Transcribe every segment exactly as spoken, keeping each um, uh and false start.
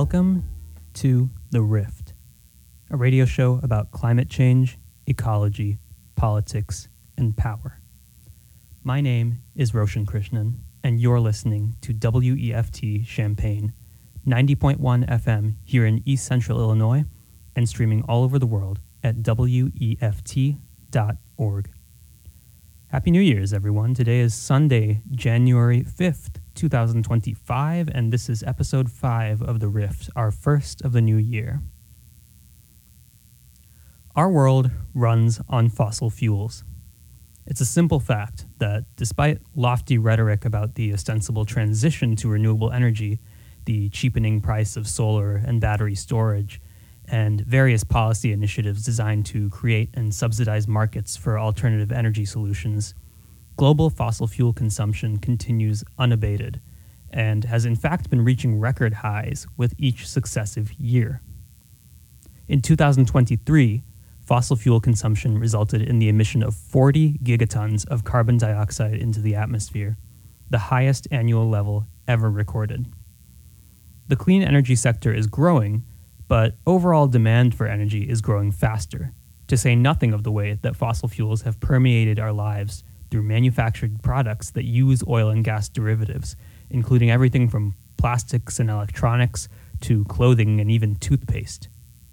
Welcome to The Rift, a radio show about climate change, ecology, politics, and power. My name is Roshan Krishnan, and you're listening to W E F T Champaign, ninety point one F M here in East Central Illinois, and streaming all over the world at W E F T dot org. Happy New Year's, everyone. Today is Sunday, January fifth, twenty twenty-five, and this is episode five of The Rift, our first of the new year. Our world runs on fossil fuels. It's a simple fact that despite lofty rhetoric about the ostensible transition to renewable energy, the cheapening price of solar and battery storage, and various policy initiatives designed to create and subsidize markets for alternative energy solutions, global fossil fuel consumption continues unabated and has in fact been reaching record highs with each successive year. In two thousand twenty-three, fossil fuel consumption resulted in the emission of forty gigatons of carbon dioxide into the atmosphere, the highest annual level ever recorded. The clean energy sector is growing, but overall demand for energy is growing faster, to say nothing of the way that fossil fuels have permeated our lives through manufactured products that use oil and gas derivatives, including everything from plastics and electronics to clothing and even toothpaste.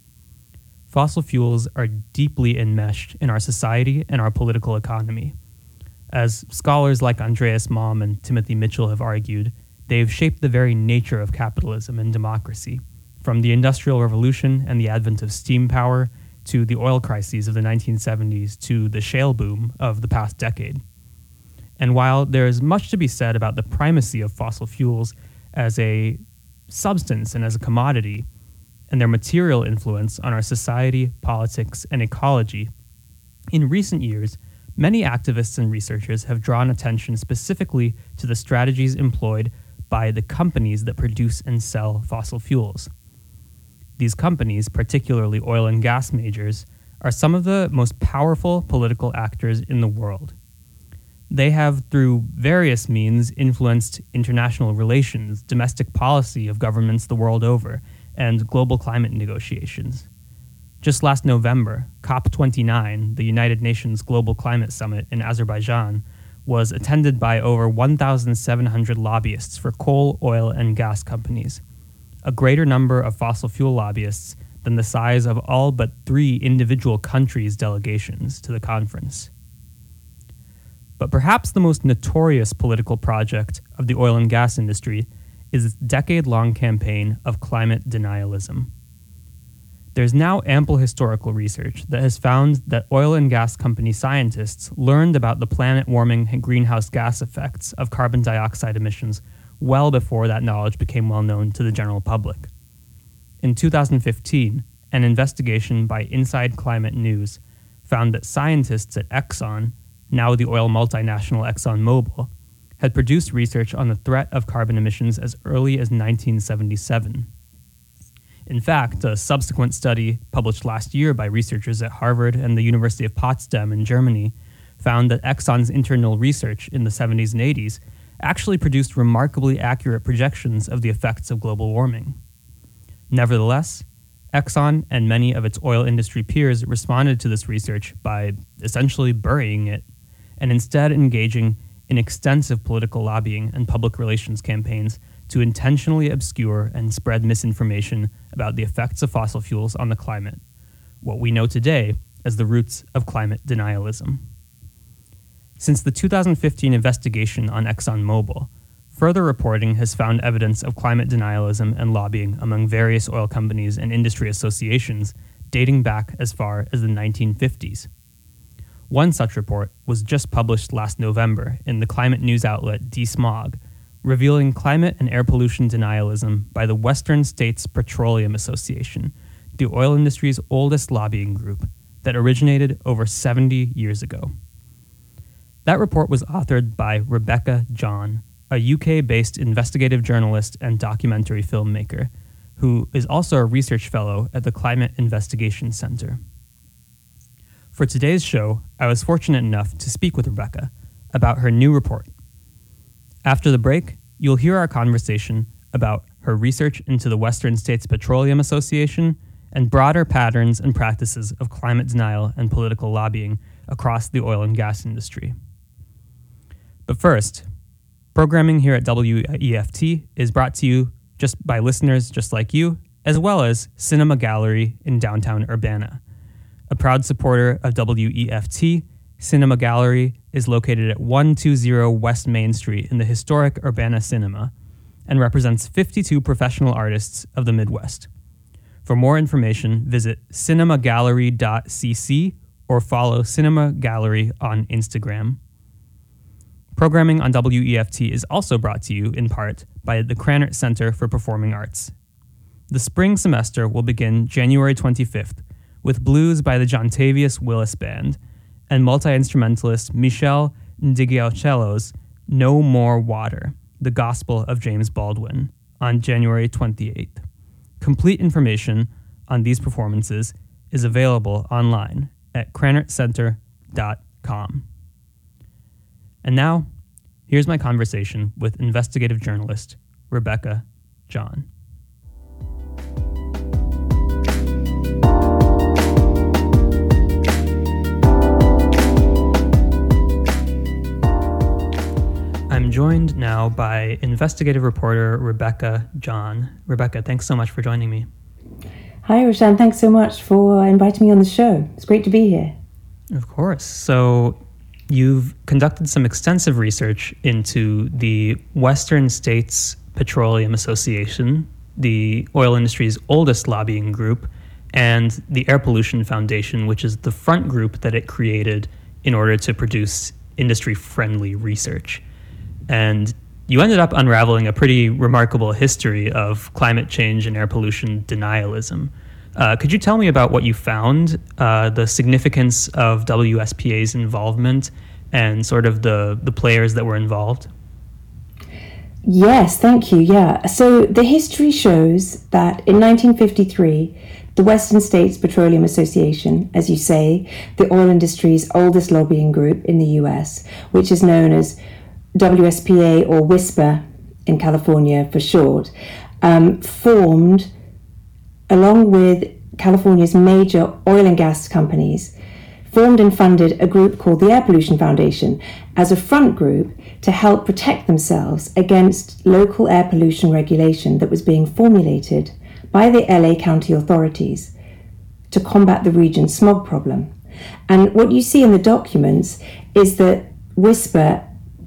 Fossil fuels are deeply enmeshed in our society and our political economy. As scholars like Andreas Malm and Timothy Mitchell have argued, they've shaped the very nature of capitalism and democracy, from the Industrial Revolution and the advent of steam power to the oil crises of the nineteen seventies to the shale boom of the past decade. And while there is much to be said about the primacy of fossil fuels as a substance and as a commodity, and their material influence on our society, politics, and ecology, in recent years, many activists and researchers have drawn attention specifically to the strategies employed by the companies that produce and sell fossil fuels. These companies, particularly oil and gas majors, are some of the most powerful political actors in the world. They have, through various means, influenced international relations, domestic policy of governments the world over, and global climate negotiations. Just last November, COP twenty-nine, the United Nations Global Climate Summit in Azerbaijan, was attended by over one thousand seven hundred lobbyists for coal, oil, and gas companies, a greater number of fossil fuel lobbyists than the size of all but three individual countries' delegations to the conference. But perhaps the most notorious political project of the oil and gas industry is its decade-long campaign of climate denialism. There's now ample historical research that has found that oil and gas company scientists learned about the planet-warming and greenhouse gas effects of carbon dioxide emissions well before that knowledge became well known to the general public. In two thousand fifteen, an investigation by Inside Climate News found that scientists at Exxon, now the oil multinational ExxonMobil, had produced research on the threat of carbon emissions as early as nineteen seventy-seven. In fact, a subsequent study published last year by researchers at Harvard and the University of Potsdam in Germany found that Exxon's internal research in the seventies and eighties actually produced remarkably accurate projections of the effects of global warming. Nevertheless, Exxon and many of its oil industry peers responded to this research by essentially burying it, and instead engaging in extensive political lobbying and public relations campaigns to intentionally obscure and spread misinformation about the effects of fossil fuels on the climate, what we know today as the roots of climate denialism. Since the two thousand fifteen investigation on ExxonMobil, further reporting has found evidence of climate denialism and lobbying among various oil companies and industry associations dating back as far as the nineteen fifties. One such report was just published last November in the climate news outlet DeSmog, revealing climate and air pollution denialism by the Western States Petroleum Association, the oil industry's oldest lobbying group that originated over seventy years ago. That report was authored by Rebecca John, a U K-based investigative journalist and documentary filmmaker, who is also a research fellow at the Climate Investigation Center. For today's show, I was fortunate enough to speak with Rebecca about her new report. After the break, you'll hear our conversation about her research into the Western States Petroleum Association, and broader patterns and practices of climate denial and political lobbying across the oil and gas industry. But first, programming here at W E F T is brought to you just by listeners just like you, as well as Cinema Gallery in downtown Urbana. A proud supporter of W E F T, Cinema Gallery is located at one twenty West Main Street in the historic Urbana Cinema and represents fifty-two professional artists of the Midwest. For more information, visit cinema gallery dot c c or follow Cinema Gallery on Instagram. Programming on W E F T is also brought to you in part by the Krannert Center for Performing Arts. The spring semester will begin January twenty-fifth with blues by the Jontavius Willis Band and multi-instrumentalist Michel Ndigaucello's No More Water, the Gospel of James Baldwin, on January twenty-eighth. Complete information on these performances is available online at krannert center dot com. And now, here's my conversation with investigative journalist Rebecca John. I'm joined now by investigative reporter Rebecca John. Rebecca, thanks so much for joining me. Hi, Roshan. Thanks so much for inviting me on the show. It's great to be here. Of course. So you've conducted some extensive research into the Western States Petroleum Association, the oil industry's oldest lobbying group, and the Air Pollution Foundation, which is the front group that it created in order to produce industry-friendly research. And you ended up unraveling a pretty remarkable history of climate change and air pollution denialism. Uh, could you tell me about what you found, uh, the significance of W S P A's involvement, and sort of the, the players that were involved? Yes, thank you. Yeah. So the history shows that in nineteen fifty-three, the Western States Petroleum Association, as you say, the oil industry's oldest lobbying group in the U S, which is known as W S P A or WISPA in California for short, um, formed along with California's major oil and gas companies, formed and funded a group called the Air Pollution Foundation as a front group to help protect themselves against local air pollution regulation that was being formulated by the L A County authorities to combat the region's smog problem. And what you see in the documents is that WISPA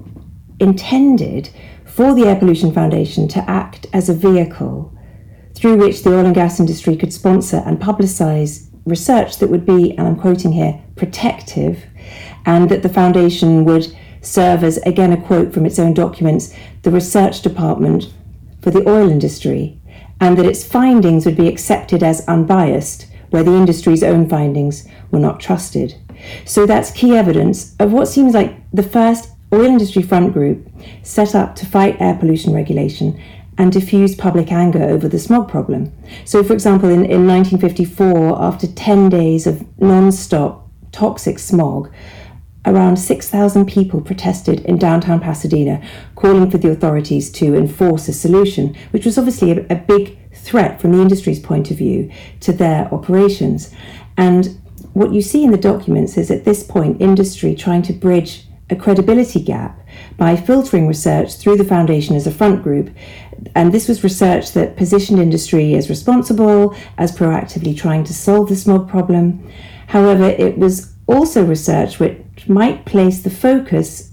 intended for the Air Pollution Foundation to act as a vehicle through which the oil and gas industry could sponsor and publicize research that would be, and I'm quoting here, protective, and that the foundation would serve as, again, a quote from its own documents, the research department for the oil industry, and that its findings would be accepted as unbiased, where the industry's own findings were not trusted. So that's key evidence of what seems like the first oil industry front group set up to fight air pollution regulation and diffuse public anger over the smog problem. So, for example, in, in nineteen fifty-four, after ten days of non-stop toxic smog, around six thousand people protested in downtown Pasadena, calling for the authorities to enforce a solution, which was obviously a, a big threat from the industry's point of view to their operations. And what you see in the documents is, at this point, industry trying to bridge a credibility gap by filtering research through the foundation as a front group. And this was research that positioned industry as responsible, as proactively trying to solve the smog problem. However, it was also research which might place the focus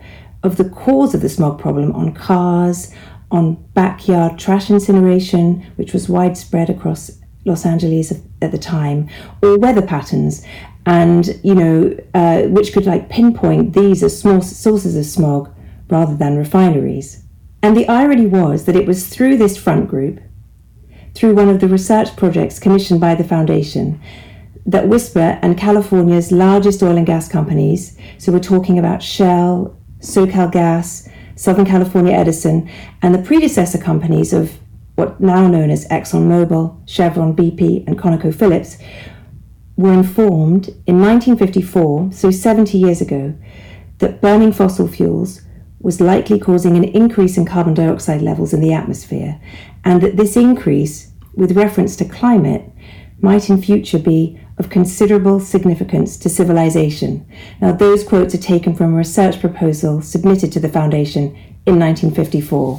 of the cause of the smog problem on cars, on backyard trash incineration, which was widespread across Los Angeles at the time, or weather patterns, and, you know, uh, which could like pinpoint these as small sources of smog rather than refineries. And the irony was that it was through this front group, through one of the research projects commissioned by the foundation, that WISPA and California's largest oil and gas companies, so we're talking about Shell, SoCalGas, Southern California Edison, and the predecessor companies of what now known as ExxonMobil, Chevron, B P, and ConocoPhillips, were informed in nineteen fifty-four, so seventy years ago, that burning fossil fuels was likely causing an increase in carbon dioxide levels in the atmosphere, and that this increase, with reference to climate, might in future be of considerable significance to civilization. Now, those quotes are taken from a research proposal submitted to the Foundation in nineteen fifty-four.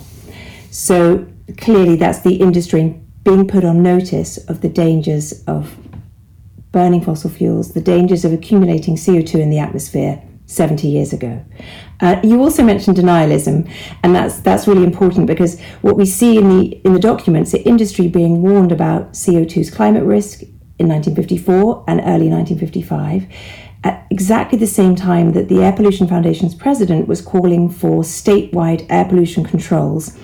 So clearly that's the industry being put on notice of the dangers of burning fossil fuels, the dangers of accumulating C O two in the atmosphere seventy years ago. Uh, you also mentioned denialism, and that's that's really important, because what we see in the in the documents, the industry being warned about C O two's climate risk in nineteen fifty-four and early nineteen fifty-five, at exactly the same time that the Air Pollution Foundation's president was calling for statewide air pollution controls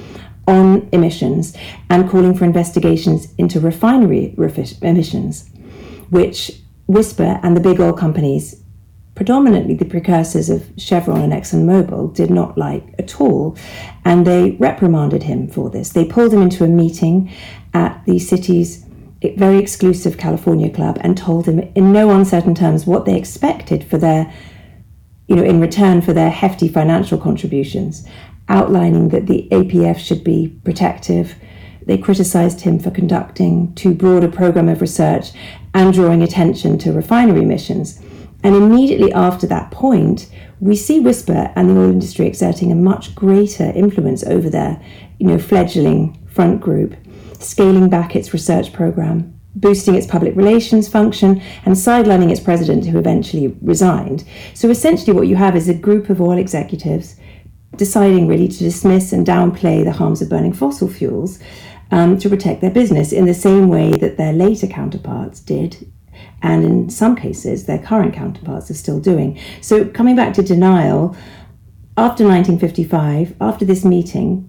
on emissions and calling for investigations into refinery emissions, which Whisper and the big oil companies, predominantly the precursors of Chevron and ExxonMobil, did not like at all, and they reprimanded him for this. They pulled him into a meeting at the city's very exclusive California club and told him in no uncertain terms what they expected for their, you know, in return for their hefty financial contributions, outlining that the A P F should be protective. They criticized him for conducting too broad a program of research and drawing attention to refinery emissions. And immediately after that point, we see Whisper and the oil industry exerting a much greater influence over their, you know, fledgling front group, scaling back its research program, boosting its public relations function, and sidelining its president, who eventually resigned. So essentially what you have is a group of oil executives deciding really to dismiss and downplay the harms of burning fossil fuels um, to protect their business in the same way that their later counterparts did, and in some cases their current counterparts are still doing. So coming back to denial, after nineteen fifty-five, after this meeting,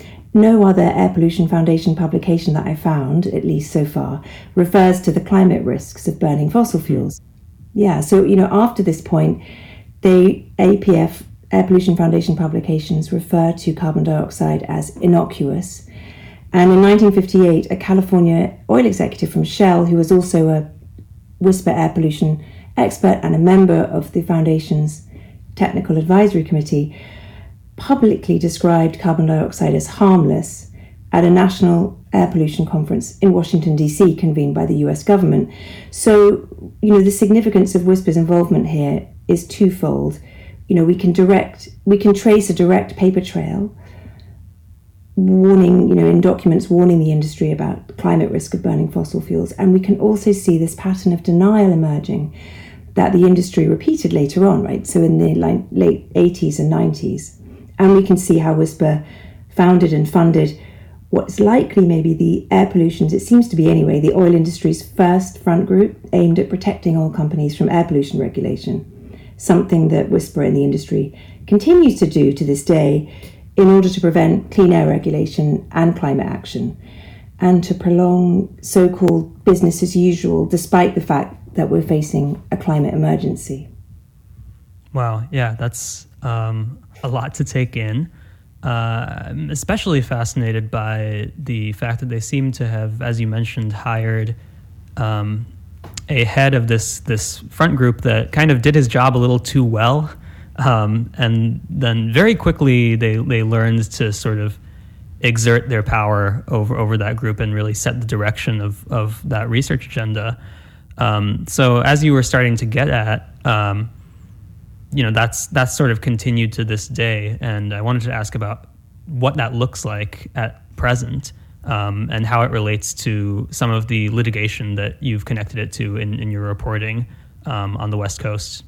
no other Air Pollution Foundation publication that I found, at least so far, refers to the climate risks of burning fossil fuels. Yeah, so, you know, after this point, the A P F, Air Pollution Foundation publications, refer to carbon dioxide as innocuous. And in nineteen fifty-eight, a California oil executive from Shell, who was also a Whisper air pollution expert and a member of the Foundation's Technical Advisory Committee, publicly described carbon dioxide as harmless at a national air pollution conference in Washington, D C, convened by the U S government. So, you know, the significance of Whisper's involvement here is twofold. You know, we can direct, we can trace a direct paper trail warning, you know, in documents warning the industry about climate risk of burning fossil fuels. And we can also see this pattern of denial emerging that the industry repeated later on, right? So in the like, late eighties and nineties. And we can see how Whisper founded and funded what's likely maybe the air pollution's, it seems to be anyway, the oil industry's first front group aimed at protecting oil companies from air pollution regulation, something that Whisper and the industry continues to do to this day in order to prevent clean air regulation and climate action, and to prolong so-called business as usual, despite the fact that we're facing a climate emergency. Wow, yeah, that's um, a lot to take in. Uh, I'm especially fascinated by the fact that they seem to have, as you mentioned, hired um, a head of this this front group that kind of did his job a little too well. Um, and then very quickly they, they learned to sort of exert their power over, over that group and really set the direction of, of that research agenda. Um, so as you were starting to get at, um, you know, that's that's sort of continued to this day. And I wanted to ask about what that looks like at present, um, and how it relates to some of the litigation that you've connected it to in, in your reporting um, on the West Coast.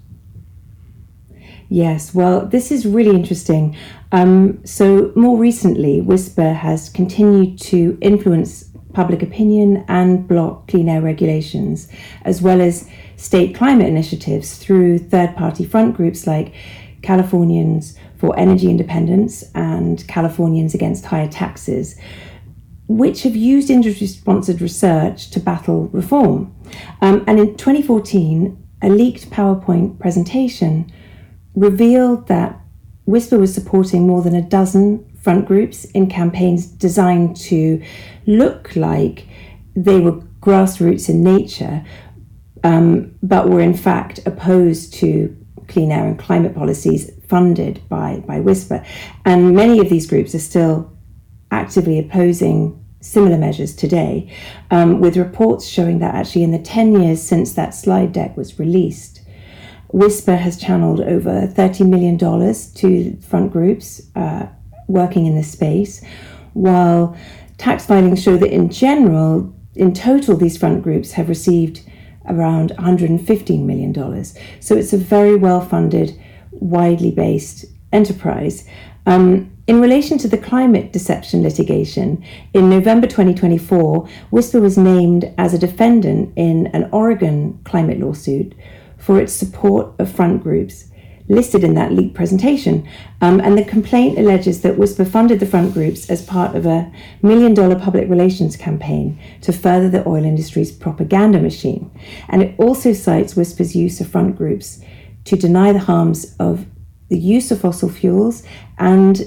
Yes, well, this is really interesting. Um, so more recently, Whisper has continued to influence public opinion and block clean air regulations, as well as state climate initiatives through third-party front groups like Californians for Energy Independence and Californians Against Higher Taxes, which have used industry-sponsored research to battle reform. Um, and in twenty fourteen, a leaked PowerPoint presentation revealed that Whisper was supporting more than a dozen front groups in campaigns designed to look like they were grassroots in nature, um, but were in fact opposed to clean air and climate policies funded by, by WISPR. And many of these groups are still actively opposing similar measures today, um, with reports showing that actually in the ten years since that slide deck was released, WISPR has channeled over thirty million dollars to front groups uh, working in this space, while tax filings show that in general, in total, these front groups have received around one hundred fifteen million dollars. So it's a very well-funded, widely based enterprise. Um, in relation to the climate deception litigation, in November twenty twenty-four, WISPR was named as a defendant in an Oregon climate lawsuit for its support of front groups listed in that leaked presentation. Um, and the complaint alleges that WISPR funded the front groups as part of a million dollar public relations campaign to further the oil industry's propaganda machine. And it also cites WISPR's use of front groups to deny the harms of the use of fossil fuels, and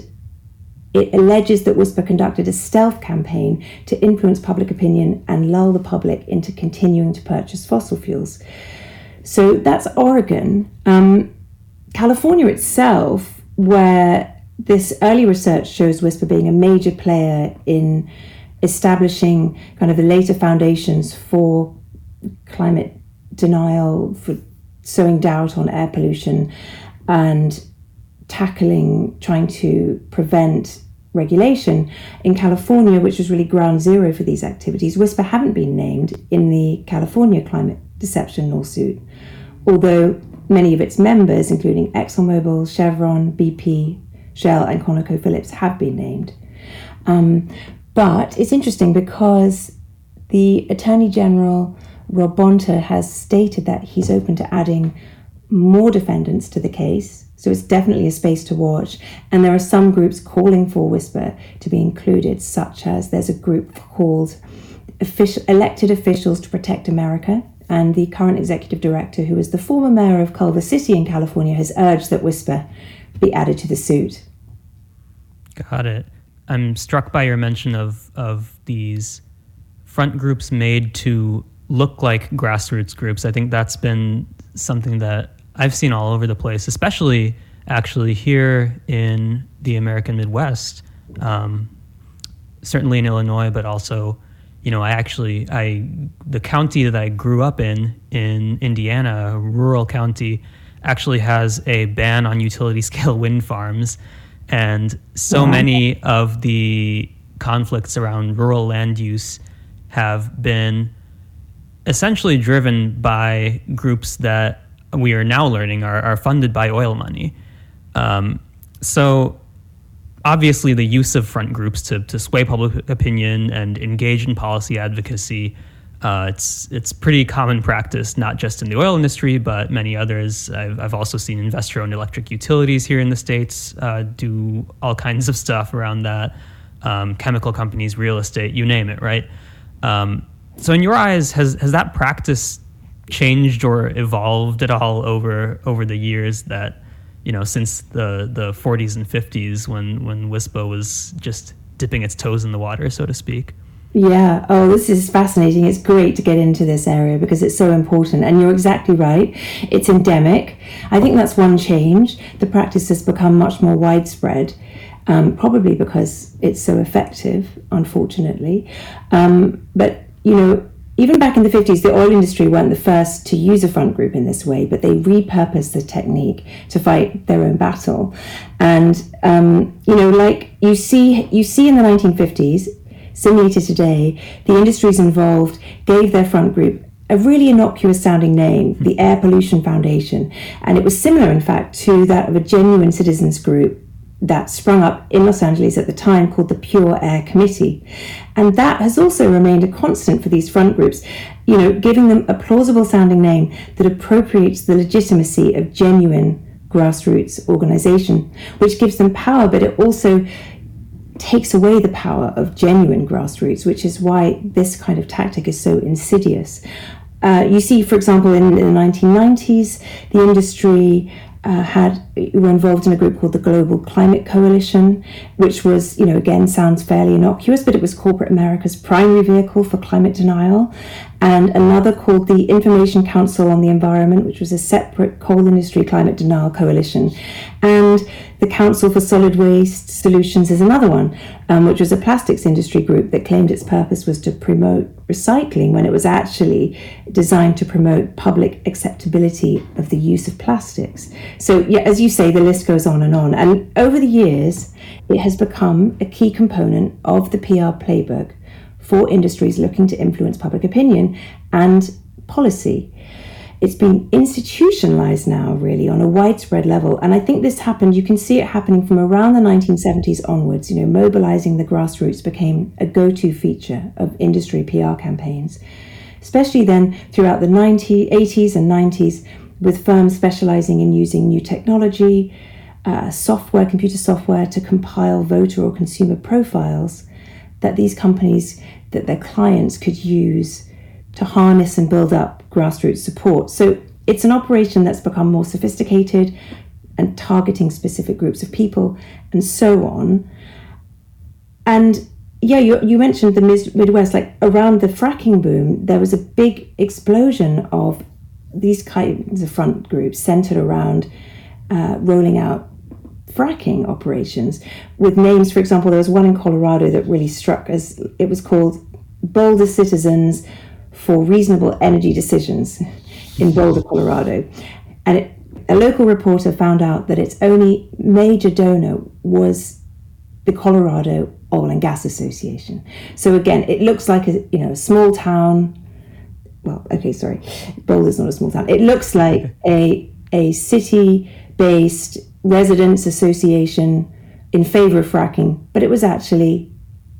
it alleges that WISPR conducted a stealth campaign to influence public opinion and lull the public into continuing to purchase fossil fuels. So that's Oregon. Um, California itself, where this early research shows WISPR being a major player in establishing kind of the later foundations for climate denial, for sowing doubt on air pollution, and tackling, trying to prevent regulation. In California, which was really ground zero for these activities, WISPR hadn't been named in the California climate deception lawsuit, although many of its members, including ExxonMobil, Chevron, B P, Shell, and ConocoPhillips, have been named. Um, but it's interesting because the Attorney General, Rob Bonta, has stated that he's open to adding more defendants to the case. So it's definitely a space to watch. And there are some groups calling for WISPR to be included, such as there's a group called Official, Elected Officials to Protect America. And the current executive director, who is the former mayor of Culver City in California, has urged that WISPR be added to the suit. Got it. I'm struck by your mention of, of these front groups made to look like grassroots groups. I think that's been something that I've seen all over the place, especially actually here in the American Midwest, um, certainly in Illinois, but also, you know, I actually, I the county that I grew up in, in Indiana, a rural county, actually has a ban on utility scale wind farms. And so wow. many of the conflicts around rural land use have been essentially driven by groups that we are now learning are, are funded by oil money. Um, so obviously the use of front groups to, to sway public opinion and engage in policy advocacy, uh, it's it's pretty common practice, not just in the oil industry, but many others. I've, I've also seen investor-owned electric utilities here in the States uh, do all kinds of stuff around that, um, chemical companies, real estate, you name it, right? Um, so in your eyes, has has that practice changed or evolved at all over over the years that, you know, since the, the forties and fifties when, when WISPR was just dipping its toes in the water, so to speak? Yeah. Oh, this is fascinating. It's great to get into this area because it's so important. And you're exactly right. It's endemic. I think that's one change. The practice has become much more widespread, um, probably because it's so effective, unfortunately. Um, but, you know, even back in the fifties, the oil industry weren't the first to use a front group in this way, but they repurposed the technique to fight their own battle. And, um, you know, like you see, you see in the nineteen fifties, similarly to today, the industries involved gave their front group a really innocuous sounding name, the Air Pollution Foundation. And it was similar, in fact, to that of a genuine citizens group that sprung up in Los Angeles at the time called the Pure Air Committee. And that has also remained a constant for these front groups, you know, giving them a plausible sounding name that appropriates the legitimacy of genuine grassroots organization, which gives them power, but it also takes away the power of genuine grassroots, which is why this kind of tactic is so insidious. Uh, you see, for example, in, in the nineteen nineties, the industry Uh, had were involved in a group called the Global Climate Coalition, which was, you know, again, sounds fairly innocuous, but it was corporate America's primary vehicle for climate denial. and another called the Information Council on the Environment, which was a separate coal industry climate denial coalition. And the Council for Solid Waste Solutions is another one, um, which was a plastics industry group that claimed its purpose was to promote recycling when it was actually designed to promote public acceptability of the use of plastics. So, yeah, as you say, the list goes on and on. And over the years, it has become a key component of the P R playbook for industries looking to influence public opinion and policy. It's been institutionalized now, really, on a widespread level. And I think this happened, you can see it happening from around the nineteen seventies onwards. You know, mobilizing the grassroots became a go-to feature of industry P R campaigns, especially then throughout the nineties, eighties and nineties, with firms specializing in using new technology, uh, software, computer software to compile voter or consumer profiles that these companies, that their clients could use to harness and build up grassroots support. So it's an operation that's become more sophisticated and targeting specific groups of people and so on. And yeah, you, you mentioned the Midwest, like around the fracking boom, there was a big explosion of these kinds of front groups centered around uh, rolling out fracking operations with names. For example, there was one in Colorado that really struck as it was called Boulder Citizens for Reasonable Energy Decisions in Boulder, Colorado. And it, a local reporter found out that its only major donor was the Colorado Oil and Gas Association. So again, it looks like a, you know, a small town. Well, okay, sorry, Boulder's not a small town. It looks like a a city-based residents association in favor of fracking, but it was actually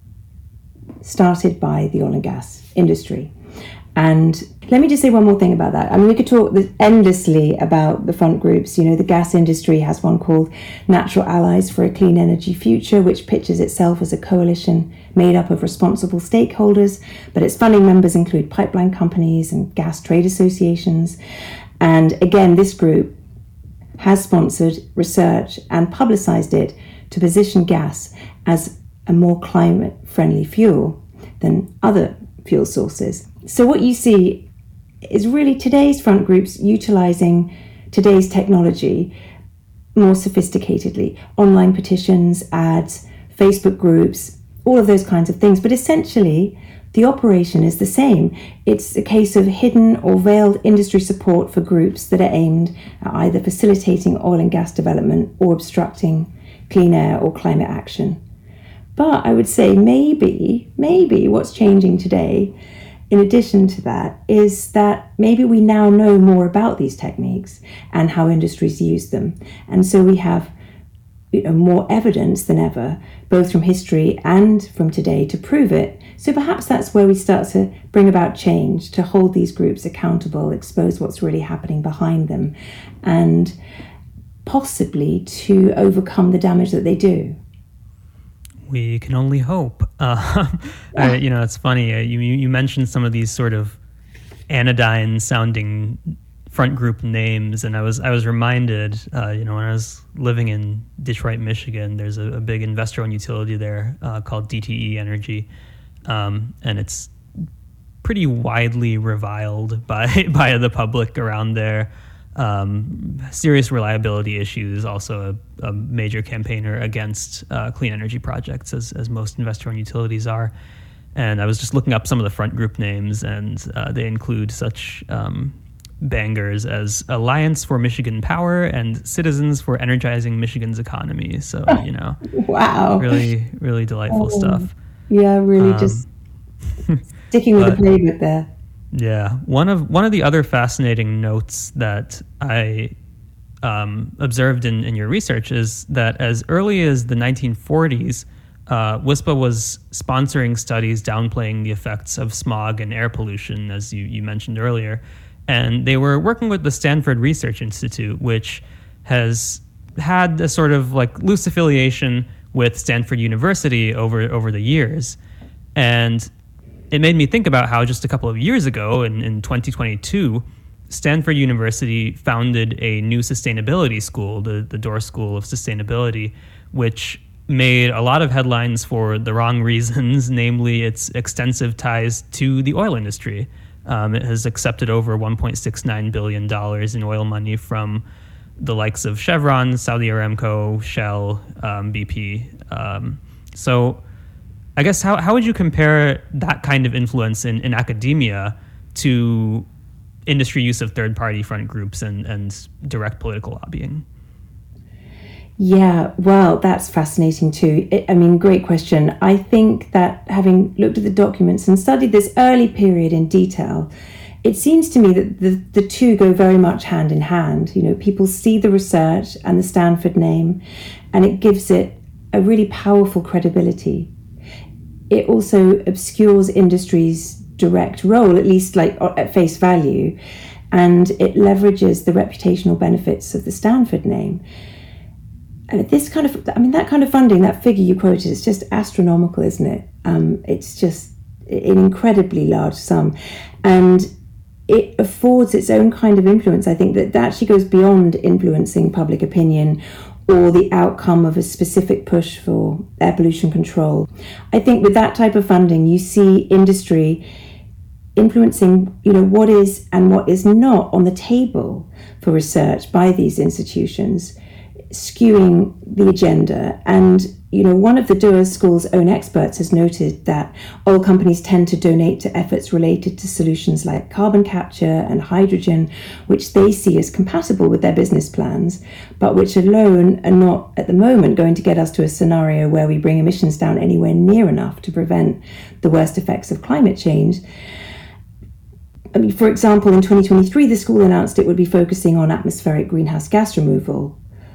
started by the oil and gas industry. And let me just say one more thing about that. I mean, we could talk endlessly about the front groups. You know, the gas industry has one called Natural Allies for a Clean Energy Future, which pitches itself as a coalition made up of responsible stakeholders, but its funding members include pipeline companies and gas trade associations. And again, this group has sponsored research and publicized it to position gas as a more climate-friendly fuel than other fuel sources. So what you see is really today's front groups utilizing today's technology more sophisticatedly. Online petitions, ads, Facebook groups, all of those kinds of things. But essentially, the operation is the same. It's a case of hidden or veiled industry support for groups that are aimed at either facilitating oil and gas development or obstructing clean air or climate action. But I would say maybe, maybe what's changing today, in addition to that, is that maybe we now know more about these techniques and how industries use them. And so we have, you know, more evidence than ever, both from history and from today, to prove it. So perhaps that's where we start to bring about change, to hold these groups accountable, expose what's really happening behind them, and possibly to overcome the damage that they do. We can only hope. Uh, yeah. uh, you know, it's funny. Uh, you you mentioned some of these sort of anodyne-sounding front group names, and I was I was reminded, uh, you know, when I was living in Detroit, Michigan, there's a, a big investor-owned utility there uh, called D T E Energy, um, and it's pretty widely reviled by by the public around there. Um, serious reliability issues, also a, a major campaigner against uh, clean energy projects, as, as most investor-owned utilities are. And I was just looking up some of the front group names, and uh, they include such um, bangers as Alliance for Michigan Power and Citizens for Energizing Michigan's Economy. So, you know, wow, really, really delightful um, stuff. Yeah, really um, just sticking with but, the playbook there. Yeah, one of one of the other fascinating notes that I um, observed in, in your research is that as early as the nineteen forties, uh, WISPA was sponsoring studies downplaying the effects of smog and air pollution, as you, you mentioned earlier. And they were working with the Stanford Research Institute, which has had a sort of like loose affiliation with Stanford University over, over the years. And it made me think about how just a couple of years ago, in, in twenty twenty-two, Stanford University founded a new sustainability school, the, the Doerr School of Sustainability, which made a lot of headlines for the wrong reasons, namely its extensive ties to the oil industry. Um, it has accepted over one point six nine billion dollars in oil money from the likes of Chevron, Saudi Aramco, Shell, um, B P. Um, so I guess how, how would you compare that kind of influence in, in academia to industry use of third-party front groups and, and direct political lobbying? Yeah, well, that's fascinating too. It, I mean, great question. I think that having looked at the documents and studied this early period in detail, it seems to me that the, the two go very much hand in hand. You know, people see the research and the Stanford name, and it gives it a really powerful credibility. It also obscures industry's direct role, at least like at face value, and it leverages the reputational benefits of the Stanford name. And this kind of, I mean, that kind of funding, that figure you quoted, is just astronomical, isn't it? Um, it's just an incredibly large sum. And it affords its own kind of influence. I think that that actually goes beyond influencing public opinion or the outcome of a specific push for air pollution control. I think with that type of funding, you see industry influencing, you know, what is and what is not on the table for research by these institutions, skewing the agenda. And, you know, one of the Doerr School's own experts has noted that oil companies tend to donate to efforts related to solutions like carbon capture and hydrogen, which they see as compatible with their business plans, but which alone are not at the moment going to get us to a scenario where we bring emissions down anywhere near enough to prevent the worst effects of climate change. I mean, for example, in twenty twenty-three, the school announced it would be focusing on atmospheric greenhouse gas removal.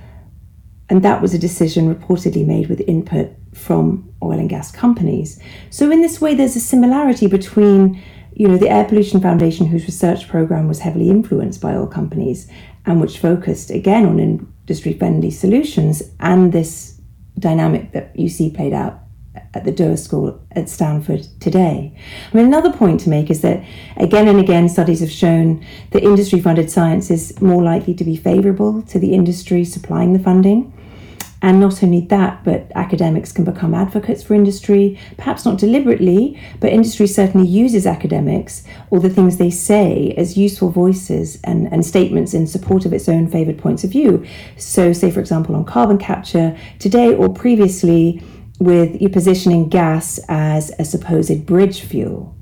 And that was a decision reportedly made with input from oil and gas companies. So in this way, there's a similarity between, you know, the Air Pollution Foundation, whose research program was heavily influenced by oil companies and which focused again on industry-friendly solutions, and this dynamic that you see played out at the Doerr School at Stanford today. I mean, another point to make is that again and again, studies have shown that industry-funded science is more likely to be favorable to the industry supplying the funding. And not only that, but academics can become advocates for industry, perhaps not deliberately, but industry certainly uses academics or the things they say as useful voices and, and statements in support of its own favored points of view. So say, for example, on carbon capture, today or previously, with you positioning gas as a supposed bridge fuel.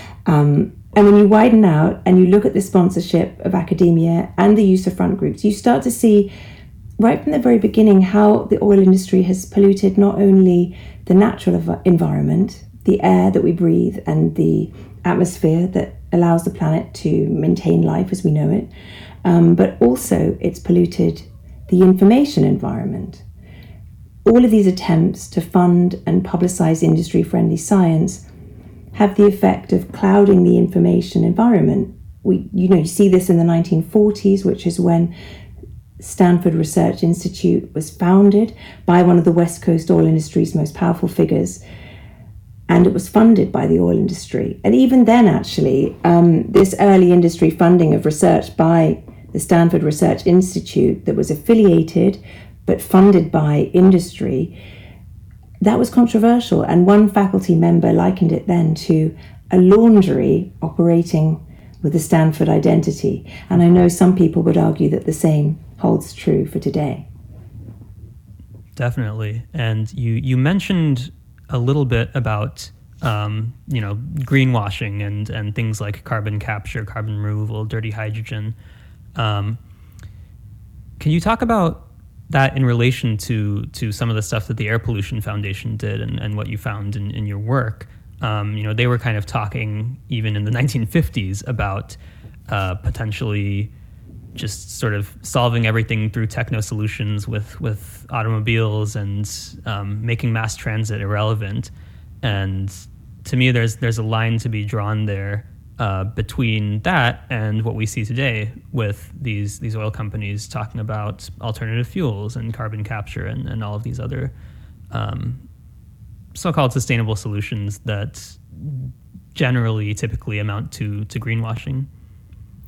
Um, and when you widen out and you look at the sponsorship of academia and the use of front groups, you start to see right from the very beginning how the oil industry has polluted not only the natural ev- environment, the air that we breathe and the atmosphere that allows the planet to maintain life as we know it, um, but also it's polluted the information environment. All of these attempts to fund and publicize industry-friendly science have the effect of clouding the information environment. We, you know, you see this in the nineteen forties, which is when Stanford Research Institute was founded by one of the West Coast oil industry's most powerful figures, and it was funded by the oil industry. And even then, actually, um, this early industry funding of research by the Stanford Research Institute that was affiliated but funded by industry, that was controversial. And one faculty member likened it then to a laundry operating with the Stanford identity. And I know some people would argue that the same holds true for today. Definitely. And you, you mentioned a little bit about, um, you know, greenwashing and, and things like carbon capture, carbon removal, dirty hydrogen. Um, can you talk about that in relation to to some of the stuff that the Air Pollution Foundation did and, and what you found in, in your work? Um, you know, they were kind of talking even in the nineteen fifties about uh, potentially just sort of solving everything through techno solutions with, with automobiles and um, making mass transit irrelevant. And to me, there's there's a line to be drawn there uh, between that and what we see today with these these oil companies talking about alternative fuels and carbon capture and, and all of these other um, so-called sustainable solutions that generally typically amount to to greenwashing.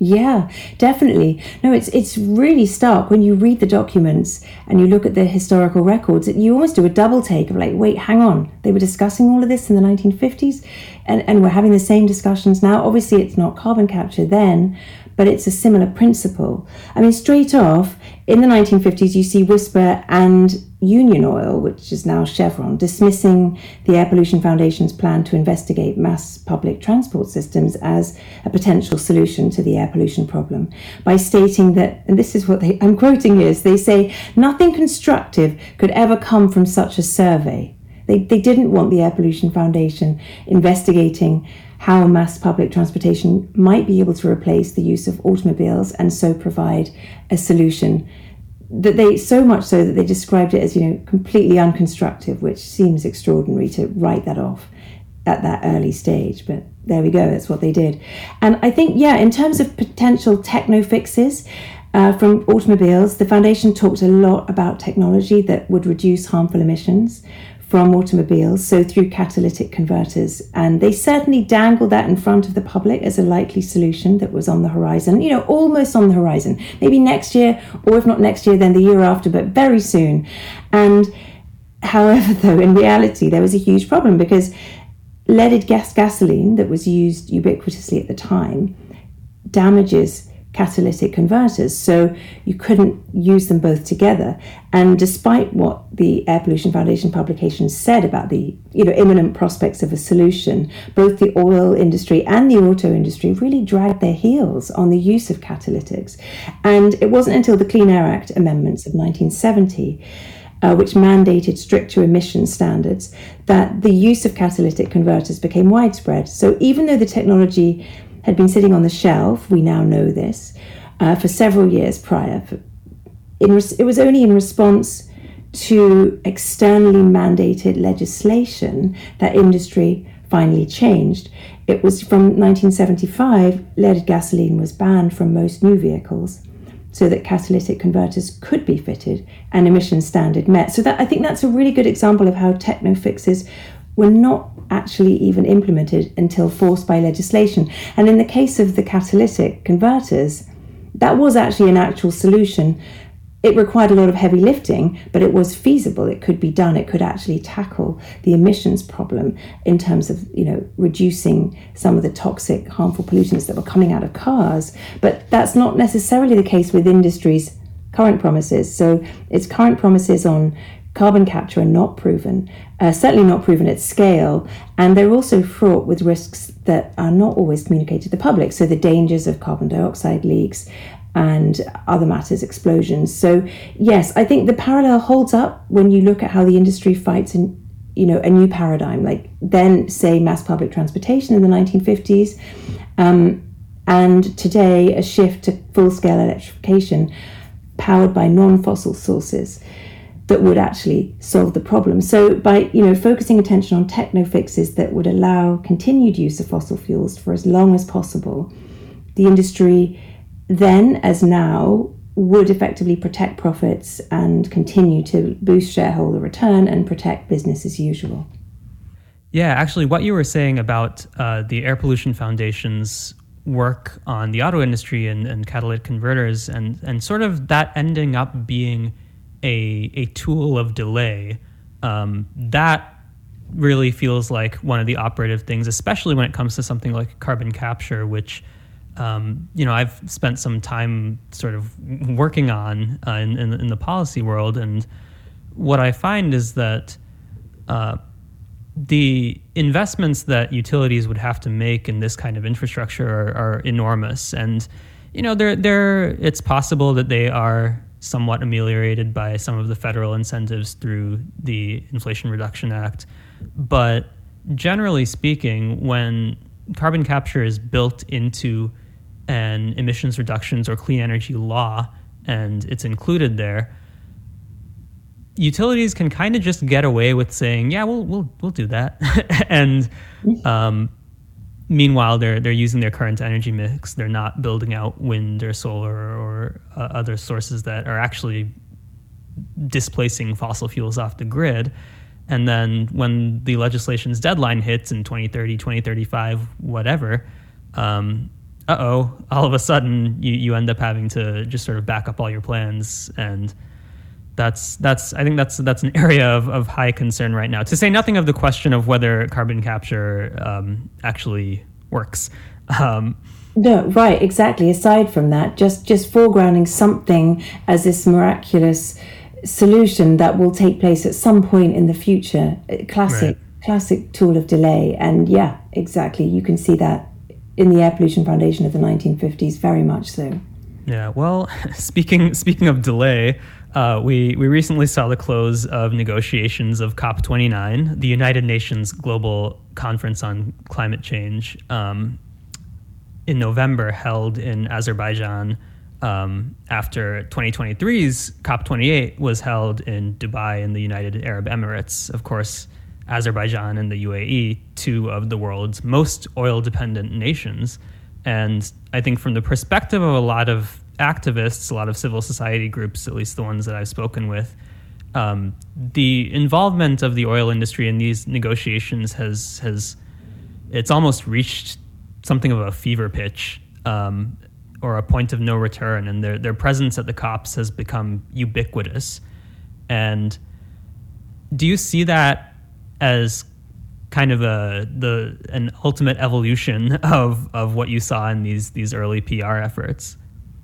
Yeah, definitely. No, it's it's really stark when you read the documents and you look at the historical records. You almost do a double take of like, wait, hang on. They were discussing all of this in the nineteen fifties and, and we're having the same discussions now. Obviously, it's not carbon capture then, but it's a similar principle. I mean, straight off, in the nineteen fifties, you see Whisper and Union Oil, which is now Chevron, dismissing the Air Pollution Foundation's plan to investigate mass public transport systems as a potential solution to the air pollution problem by stating that, and this is what they, I'm quoting here, is they say, nothing constructive could ever come from such a survey. They, they didn't want the Air Pollution Foundation investigating how mass public transportation might be able to replace the use of automobiles and so provide a solution. That they so much so that they described it as, you know, completely unconstructive, which seems extraordinary to write that off at that early stage. But there we go, that's what they did. And I think, yeah, in terms of potential techno fixes uh, from automobiles, the foundation talked a lot about technology that would reduce harmful emissions from automobiles, so through catalytic converters. And they certainly dangled that in front of the public as a likely solution that was on the horizon, you know, almost on the horizon, maybe next year, or if not next year, then the year after, but very soon. And however, though, in reality, there was a huge problem because leaded gas gasoline that was used ubiquitously at the time damages catalytic converters, so you couldn't use them both together. And despite what the Air Pollution Foundation publications said about the, you know, imminent prospects of a solution, both the oil industry and the auto industry really dragged their heels on the use of catalytics. And it wasn't until the Clean Air Act amendments of nineteen seventy, uh, which mandated stricter emission standards, that the use of catalytic converters became widespread. So even though the technology had been sitting on the shelf, we now know this, uh, for several years prior. In res- it was only in response to externally mandated legislation that industry finally changed. It was from nineteen seventy-five, leaded gasoline was banned from most new vehicles so that catalytic converters could be fitted and emission standard met. So that I think that's a really good example of how techno fixes were not actually even implemented until forced by legislation. And in the case of the catalytic converters, that was actually an actual solution. It required a lot of heavy lifting, but it was feasible. It could be done. It could actually tackle the emissions problem in terms of, you know, reducing some of the toxic, harmful pollutants that were coming out of cars. But that's not necessarily the case with industry's current promises. So its current promises on carbon capture are not proven, uh, certainly not proven at scale, and they're also fraught with risks that are not always communicated to the public. So the dangers of carbon dioxide leaks and other matters, explosions. So yes, I think the parallel holds up when you look at how the industry fights in, you know, a new paradigm, like then say mass public transportation in the nineteen fifties, um, and today a shift to full-scale electrification powered by non-fossil sources that would actually solve the problem. So by, you know, focusing attention on techno fixes that would allow continued use of fossil fuels for as long as possible, the industry then, as now, would effectively protect profits and continue to boost shareholder return and protect business as usual. Yeah, actually, what you were saying about uh, the Air Pollution Foundation's work on the auto industry and, and catalytic converters, and, and sort of that ending up being a a tool of delay, um, that really feels like one of the operative things, especially when it comes to something like carbon capture, which um, you know I've spent some time sort of working on uh, in, in in the policy world, and what I find is that uh, the investments that utilities would have to make in this kind of infrastructure are, are enormous, and you know they're they're it's possible that they are somewhat ameliorated by some of the federal incentives through the Inflation Reduction Act. But generally speaking, when carbon capture is built into an emissions reductions or clean energy law and it's included there, utilities can kind of just get away with saying, yeah, we'll we'll we'll do that. and um, meanwhile, they're they're using their current energy mix. They're not building out wind or solar or uh, other sources that are actually displacing fossil fuels off the grid. And then when the legislation's deadline hits in twenty thirty, twenty thirty-five, whatever, um, uh-oh, all of a sudden you, you end up having to just sort of back up all your plans. And that's, that's I think that's that's an area of, of high concern right now, to say nothing of the question of whether carbon capture um, actually works. Um, No, right, exactly. Aside from that, just just foregrounding something as this miraculous solution that will take place at some point in the future. Classic, right. Classic tool of delay. And yeah, exactly. You can see that in the Air Pollution Foundation of the nineteen fifties, very much so. Yeah, well, speaking speaking of delay, uh, we, we recently saw the close of negotiations of COP twenty-nine, the United Nations Global Conference on Climate Change, um, in November, held in Azerbaijan, um, after twenty twenty-three's COP twenty-eight was held in Dubai in the United Arab Emirates. Of course, Azerbaijan and the U A E, two of the world's most oil-dependent nations. And I think from the perspective of a lot of activists, a lot of civil society groups, at least the ones that I've spoken with, um, the involvement of the oil industry in these negotiations has, has it's almost reached something of a fever pitch, um, or a point of no return, and their their presence at the COPs has become ubiquitous. And do you see that as kind of a the an ultimate evolution of of what you saw in these these early P R efforts?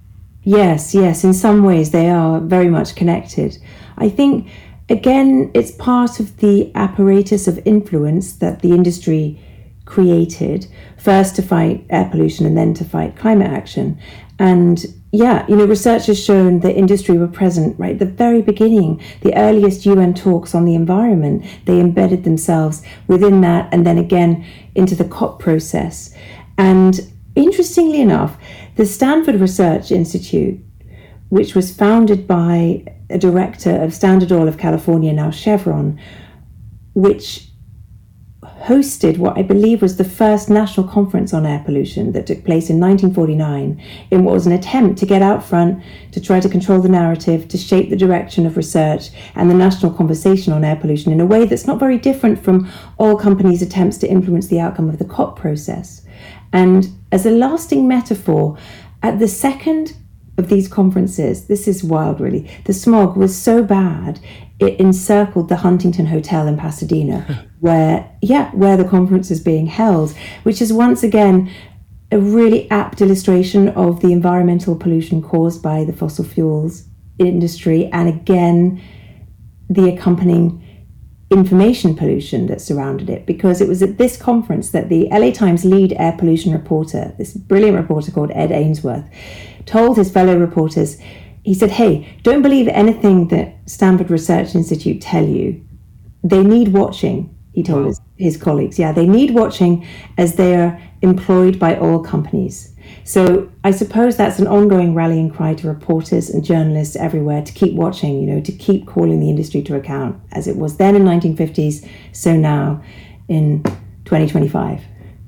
Yes, yes. In some ways, they are very much connected. I think, again, it's part of the apparatus of influence that the industry created, first to fight air pollution and then to fight climate action. And yeah, you know, research has shown that industry were present right at the very beginning. The earliest U N talks on the environment, they embedded themselves within that, and then again into the COP process. And interestingly enough, the Stanford Research Institute, which was founded by a director of Standard Oil of California, now Chevron, which hosted what I believe was the first national conference on air pollution that took place in nineteen forty-nine, in what was an attempt to get out front, to try to control the narrative, to shape the direction of research and the national conversation on air pollution in a way that's not very different from oil companies' attempts to influence the outcome of the COP process. And as a lasting metaphor, at the second of these conferences, this is wild really, the smog was so bad it encircled the Huntington Hotel in Pasadena, where, yeah, where the conference is being held, which is once again a really apt illustration of the environmental pollution caused by the fossil fuels industry, and again, the accompanying information pollution that surrounded it, because it was at this conference that the L A Times lead air pollution reporter, this brilliant reporter called Ed Ainsworth, told his fellow reporters, he said, hey, don't believe anything that Stanford Research Institute tell you. They need watching, he told wow. his, his colleagues. Yeah, they need watching as they are employed by oil companies. So I suppose that's an ongoing rallying cry to reporters and journalists everywhere to keep watching, you know, to keep calling the industry to account, as it was then in nineteen fifties, so now in twenty twenty-five.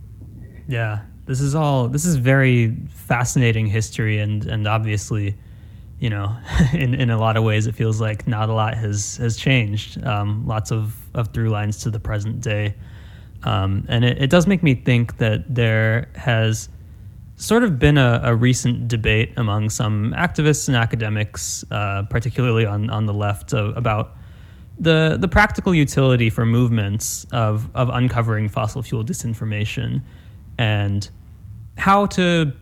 Yeah, this is all, this is very fascinating history, and, and obviously, you know, in, in a lot of ways, it feels like not a lot has, has changed. Um, lots of, of through lines to the present day. Um, and it, it does make me think that there has sort of been a, a recent debate among some activists and academics, uh, particularly on, on the left, of, about the the practical utility for movements of, of uncovering fossil fuel disinformation, and how to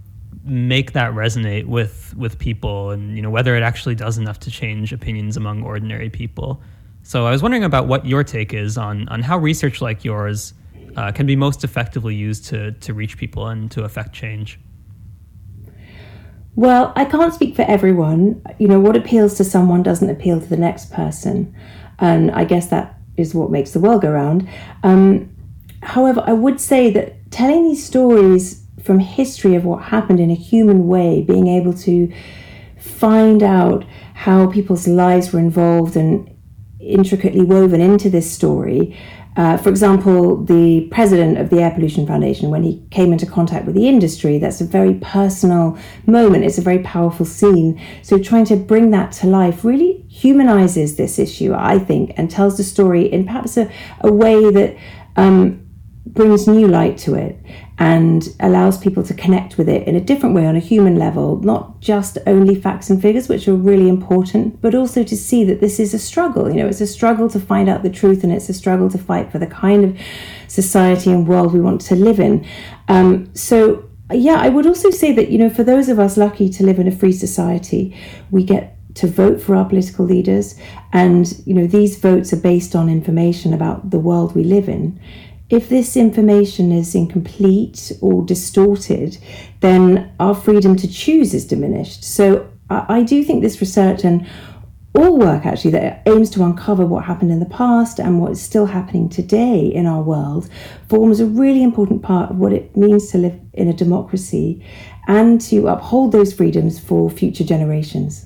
make that resonate with with people, and you know whether it actually does enough to change opinions among ordinary people. So I was wondering about what your take is on on how research like yours uh, can be most effectively used to to reach people and to affect change. Well, I can't speak for everyone. You know, what appeals to someone doesn't appeal to the next person, and I guess that is what makes the world go round. Um, however, I would say that telling these stories from history of what happened in a human way, being able to find out how people's lives were involved and intricately woven into this story. Uh, for example, the president of the Air Pollution Foundation, when he came into contact with the industry, that's a very personal moment. It's a very powerful scene. So trying to bring that to life really humanizes this issue, I think, and tells the story in perhaps a, a way that um, brings new light to it and allows people to connect with it in a different way on a human level, not just only facts and figures, which are really important, but also to see that this is a struggle. You know, it's a struggle to find out the truth, and it's a struggle to fight for the kind of society and world we want to live in. Um, so, yeah, I would also say that, you know, for those of us lucky to live in a free society, we get to vote for our political leaders, and, you know, these votes are based on information about the world we live in. If this information is incomplete or distorted, then our freedom to choose is diminished. So I, I do think this research and all work actually that aims to uncover what happened in the past and what is still happening today in our world forms a really important part of what it means to live in a democracy and to uphold those freedoms for future generations.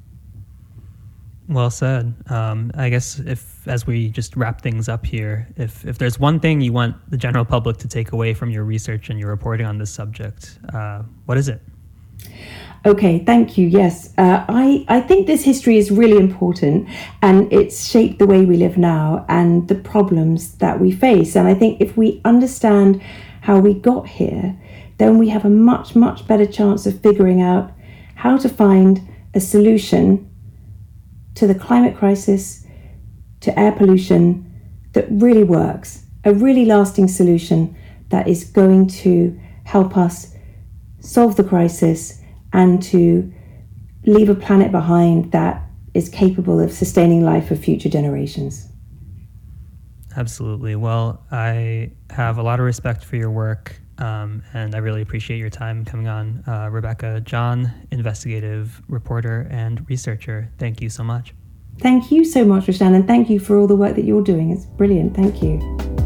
Well said. Um, I guess if, as we just wrap things up here, if if there's one thing you want the general public to take away from your research and your reporting on this subject, uh, what is it? Okay, thank you. Yes, uh, I, I think this history is really important, and it's shaped the way we live now and the problems that we face. And I think if we understand how we got here, then we have a much, much better chance of figuring out how to find a solution to the climate crisis, to air pollution, that really works, a really lasting solution that is going to help us solve the crisis and to leave a planet behind that is capable of sustaining life for future generations. Absolutely. Well, I have a lot of respect for your work, um, and I really appreciate your time coming on. Uh, Rebecca John, investigative reporter and researcher, thank you so much. Thank you so much, Roshan, and thank you for all the work that you're doing. It's brilliant. Thank you.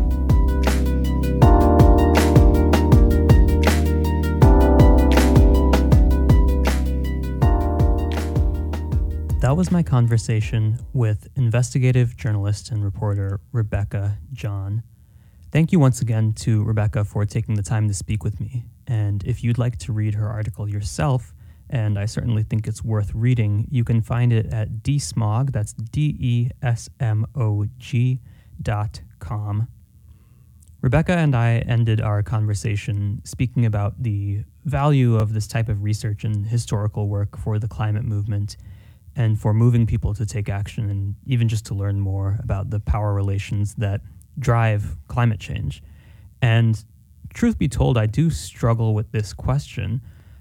That was my conversation with investigative journalist and reporter Rebecca John. Thank you once again to Rebecca for taking the time to speak with me. And if you'd like to read her article yourself, and I certainly think it's worth reading, you can find it at dsmog, that's D E S M O G dot com. Rebecca and I ended our conversation speaking about the value of this type of research and historical work for the climate movement, and for moving people to take action and even just to learn more about the power relations that drive climate change. And truth be told, I do struggle with this question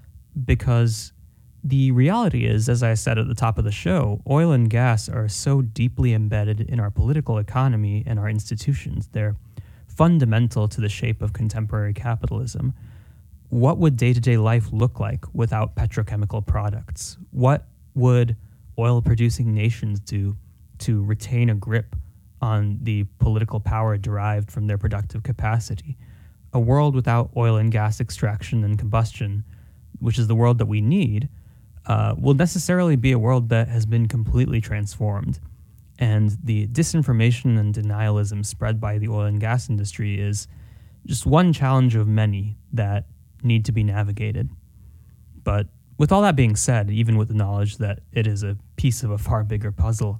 because the reality is, as I said at the top of the show, oil and gas are so deeply embedded in our political economy and our institutions. They're fundamental to the shape of contemporary capitalism. What would day-to-day life look like without petrochemical products? What would oil-producing nations do to retain a grip on the political power derived from their productive capacity? A world without oil and gas extraction and combustion, which is the world that we need, uh, will necessarily be a world that has been completely transformed. And the disinformation and denialism spread by the oil and gas industry is just one challenge of many that need to be navigated. But with all that being said, even with the knowledge that it is a piece of a far bigger puzzle,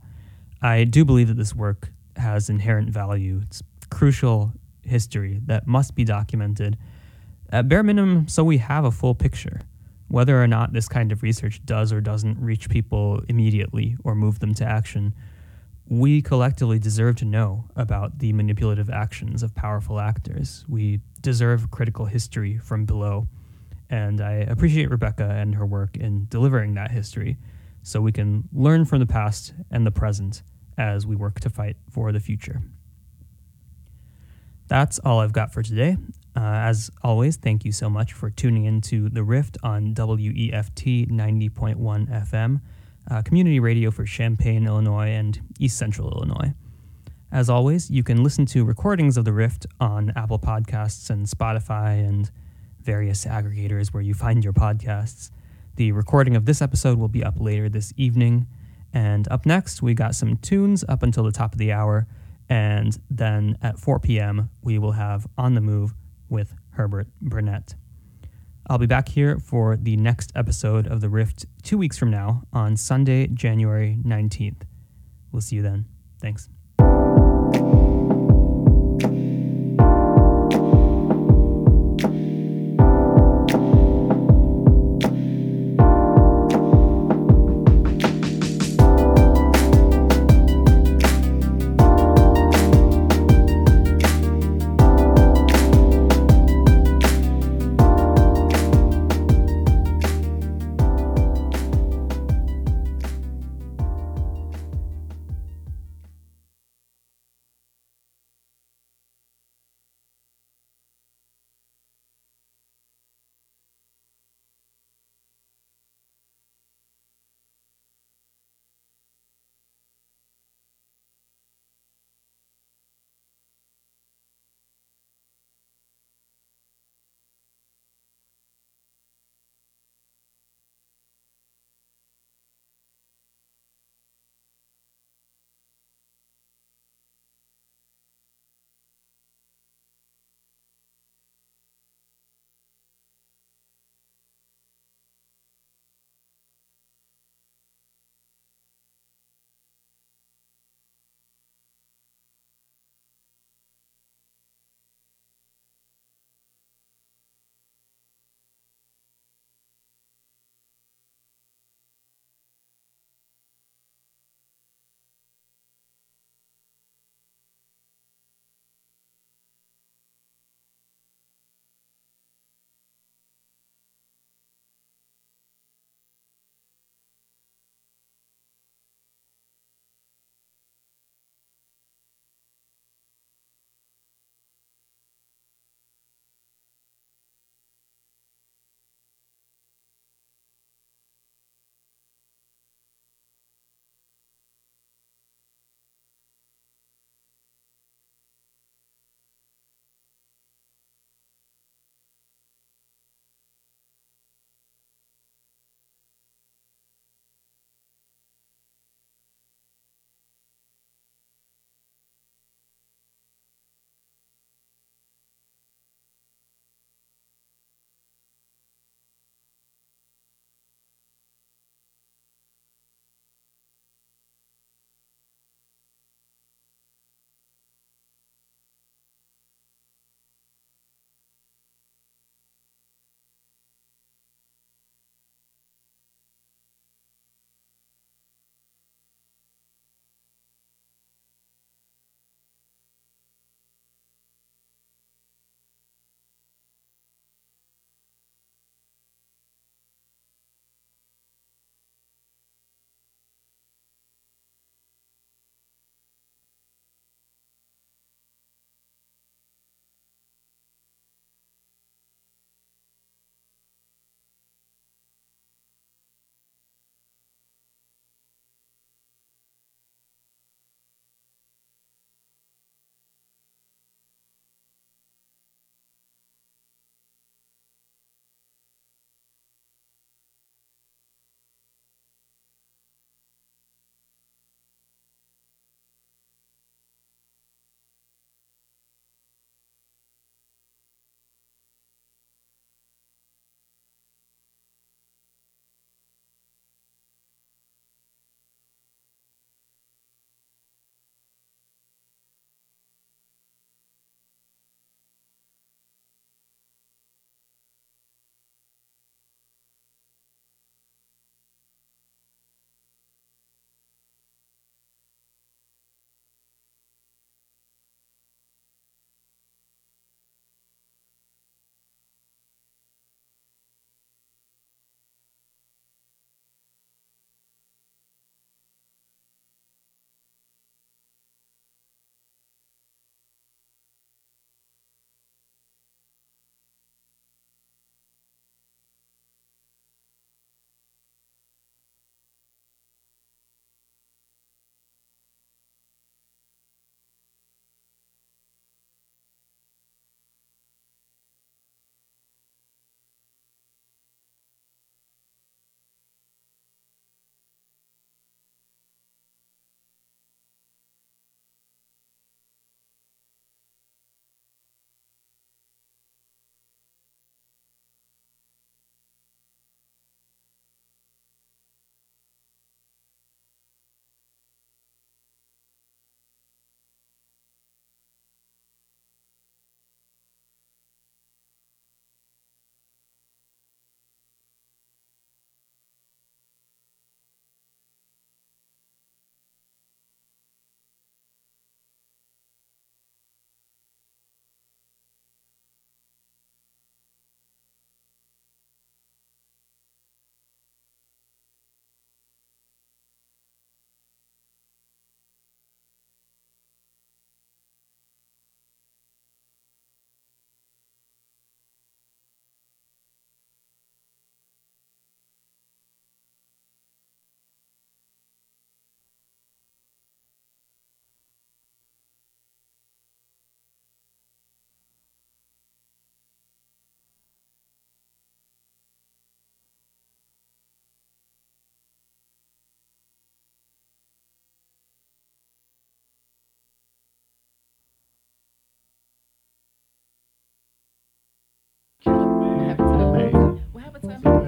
I do believe that this work has inherent value. It's crucial history that must be documented, at bare minimum, so we have a full picture. Whether or not this kind of research does or doesn't reach people immediately or move them to action, we collectively deserve to know about the manipulative actions of powerful actors. We deserve critical history from below. And I appreciate Rebecca and her work in delivering that history so we can learn from the past and the present as we work to fight for the future. That's all I've got for today. Uh, as always, thank you so much for tuning in to The Rift on W E F T ninety point one F M, uh, community radio for Champaign, Illinois, and East Central Illinois. As always, you can listen to recordings of The Rift on Apple Podcasts and Spotify and various aggregators where you find your podcasts. The recording of this episode will be up later this evening. And up next, we got some tunes up until the top of the hour. And then at four p.m., we will have On the Move with Herbert Burnett. I'll be back here for the next episode of The Rift two weeks from now on Sunday, January nineteenth. We'll see you then. Thanks.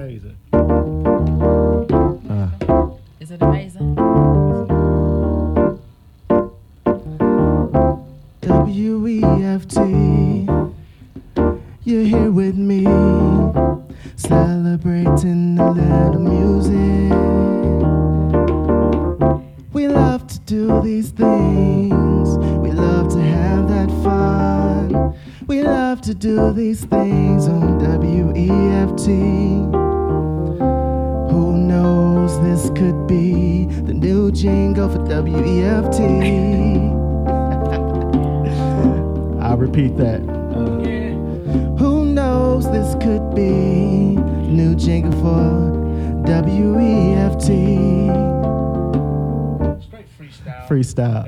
amazing. Uh. Is it amazing? W E F T, you're here with me, celebrating a little music. We love to do these things, we love to have that fun. We love to do these things on W E F T. Who knows, this could be the new jingle for W E F T. I'll repeat that. Uh, who knows, this could be new jingle for W E F T. Straight freestyle. Freestyle.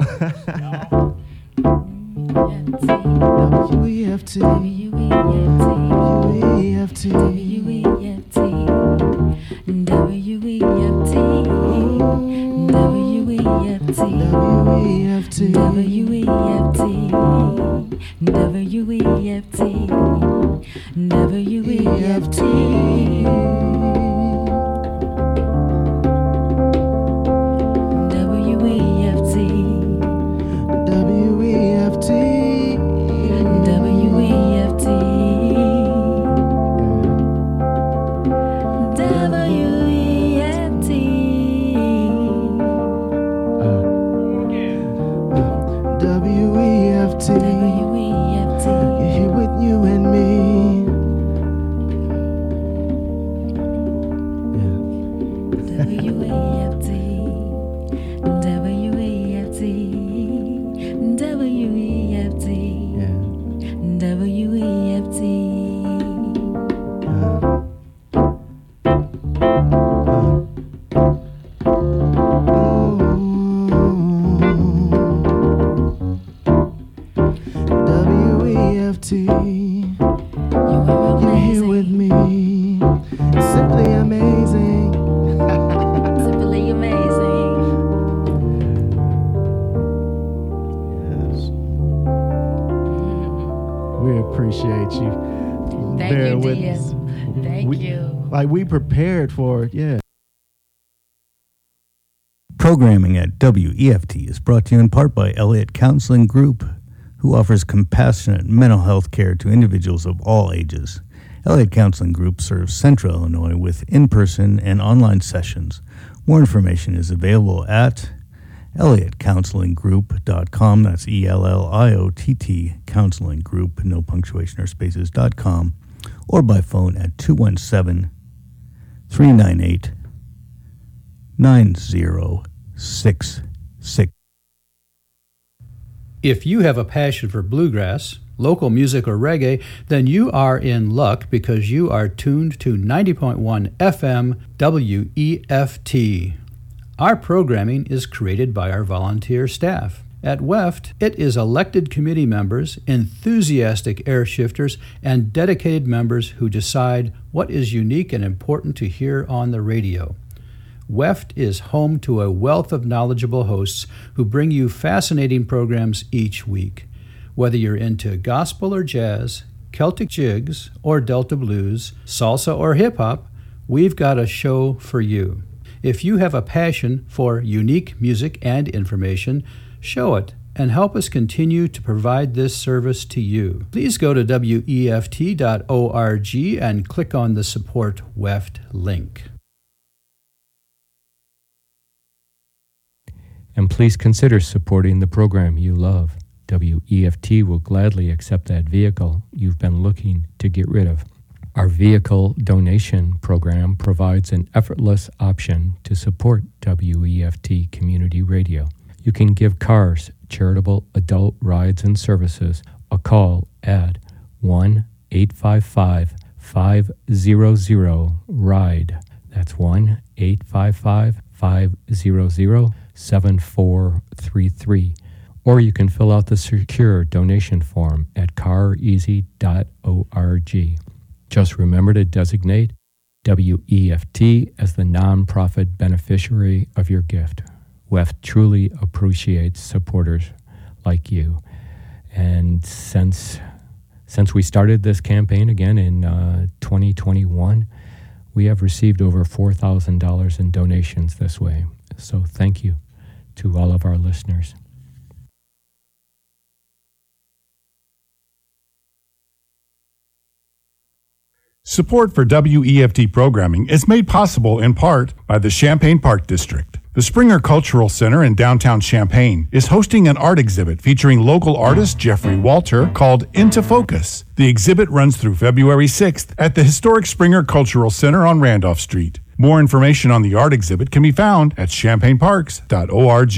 W E F T. W E F T. W E F T. W E F T. W E F T. W E F T. W E F T. W E F T. W E F T. W E F T. We prepared for it, yeah. Programming at W E F T is brought to you in part by Elliott Counseling Group, who offers compassionate mental health care to individuals of all ages. Elliott Counseling Group serves Central Illinois with in-person and online sessions. More information is available at elliott counseling group dot com. That's E L L I O T T, counseling group, no punctuation or spaces, dot com, or by phone at two one seven, three nine eight, nine zero six six. If you have a passion for bluegrass, local music, or reggae, then you are in luck because you are tuned to ninety point one F M W E F T. Our programming is created by our volunteer staff. At W E F T, it is elected committee members, enthusiastic air shifters, and dedicated members who decide what is unique and important to hear on the radio. W E F T is home to a wealth of knowledgeable hosts who bring you fascinating programs each week. Whether you're into gospel or jazz, Celtic jigs or Delta blues, salsa or hip-hop, we've got a show for you. If you have a passion for unique music and information, show it and help us continue to provide this service to you. Please go to W E F T dot org and click on the Support W E F T link. And please consider supporting the program you love. W E F T will gladly accept that vehicle you've been looking to get rid of. Our vehicle donation program provides an effortless option to support W E F T Community Radio. You can give CARS, Charitable Adult Rides and Services, a call at one eight five five, five hundred, RIDE. That's one eight five five, five hundred, seven four three three. Or you can fill out the secure donation form at car easy dot org. Just remember to designate W E F T as the nonprofit beneficiary of your gift. W E F T truly appreciates supporters like you. And since since we started this campaign again in uh, twenty twenty-one, We have received over four thousand dollars in donations this way. So thank you to all of our listeners. Support for W E F T programming is made possible in part by the Champaign Park District. The Springer Cultural Center in downtown Champaign is hosting an art exhibit featuring local artist Jeffrey Walter called Into Focus. The exhibit runs through February sixth at the historic Springer Cultural Center on Randolph Street. More information on the art exhibit can be found at champaign parks dot org.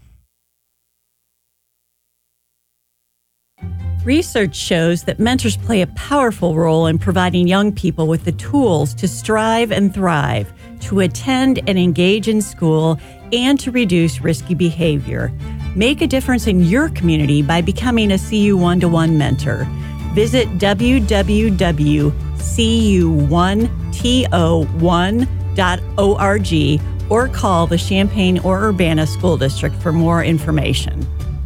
Research shows that mentors play a powerful role in providing young people with the tools to strive and thrive, to attend and engage in school, and to reduce risky behavior. Make a difference in your community by becoming a C U one-to-one mentor. Visit w w w dot c u one t o one dot org or call the Champaign or Urbana School District for more information.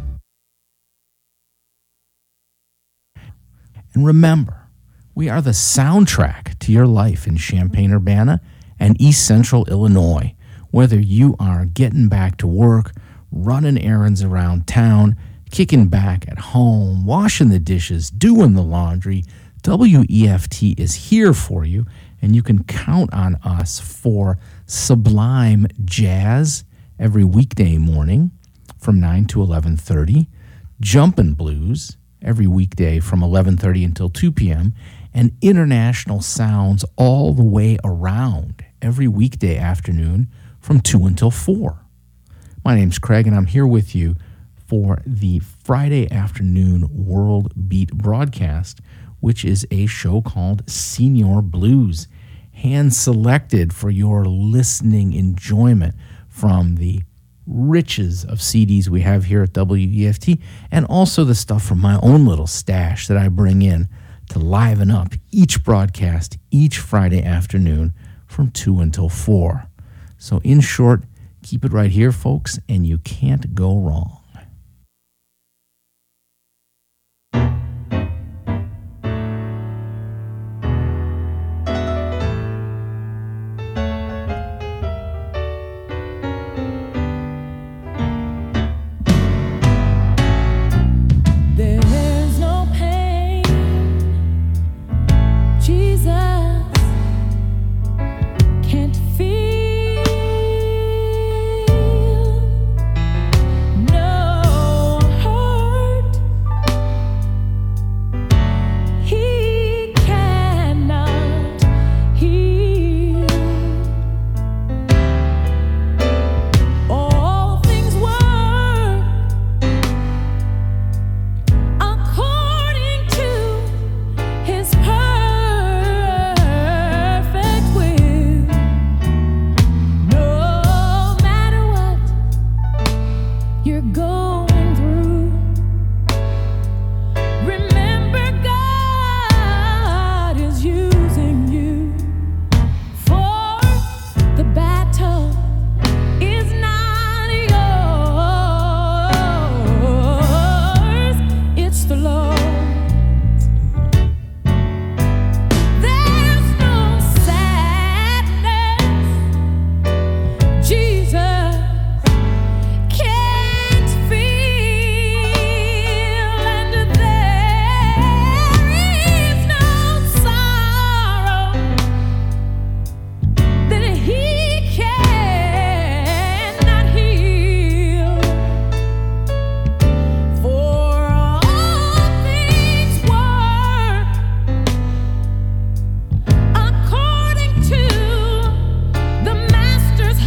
And remember, we are the soundtrack to your life in Champaign-Urbana and East Central Illinois. Whether you are getting back to work, running errands around town, kicking back at home, washing the dishes, doing the laundry, W E F T is here for you, and you can count on us for sublime jazz every weekday morning from nine to eleven thirty, jumpin' blues every weekday from eleven thirty until two p.m., and international sounds all the way around every weekday afternoon from two until four. My name's Craig, and I'm here with you for the Friday afternoon World Beat broadcast, which is a show called Senior Blues, hand-selected for your listening enjoyment from the riches of C Ds we have here at W E F T, and also the stuff from my own little stash that I bring in to liven up each broadcast each Friday afternoon from two until four. So in short, keep it right here, folks, and you can't go wrong.